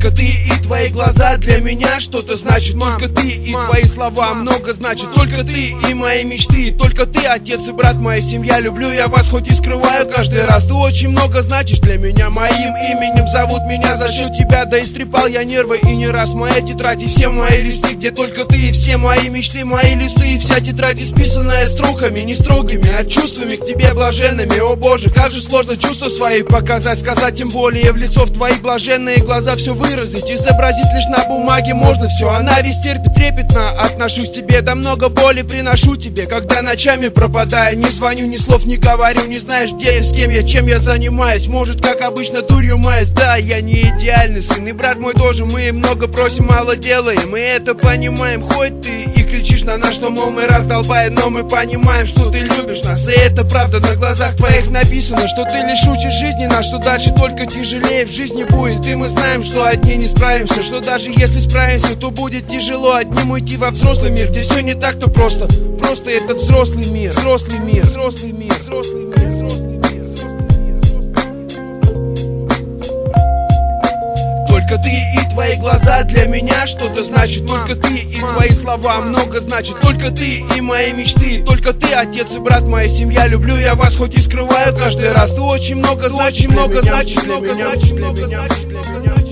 Только ты и твои глаза для меня что-то значит. Только ты и твои слова много значит. Только ты и мои мечты. Только ты, отец и брат, моя семья. Люблю я вас, хоть и скрываю каждый раз. Ты очень много значишь для меня. Моим именем зовут меня за счет тебя. Да истрепал я нервы и не раз. Моя тетрадь и все мои листы, где только ты и все мои мечты, мои листы. И вся тетрадь исписанная строками, не строгими, а чувствами к тебе блаженными. О боже, как же сложно чувства свои показать, сказать, тем более в лицо, в твои блаженные глаза все выразить. Изобразить лишь на бумаге можно все. Она весь терпит, трепетно отношусь к тебе. Да много боли приношу тебе, когда ночами пропадаю. Не звоню, ни слов не говорю, не знаешь, где я, с кем я, чем я занимаюсь. Может, как обычно, дурью маюсь. Да, я не идеальный сын, и брат мой тоже. Мы много просим, мало делаем, мы это понимаем. Хоть ты и кричишь на нас, что, мол, мы раздолбаем, но мы понимаем, что ты любишь нас. И это правда, на глазах твоих написано, что ты лишь учишь жизни нас, что дальше только тяжелее в жизни будет. И мы знаем, что одни не справимся, что даже если справимся, то будет тяжело одним уйти во взрослый мир, где все не так-то просто. Просто этот взрослый мир, взрослый мир, взрослый мир, взрослый мир, взрослый мир. Только ты и твои глаза для меня что-то значит. Только ты и твои слова много значит. Только ты и мои мечты. Только ты, отец и брат, моя семья. Люблю я вас, хоть и скрываю каждый раз. Ты очень много значит, много значит, много значит, много значит, много значит.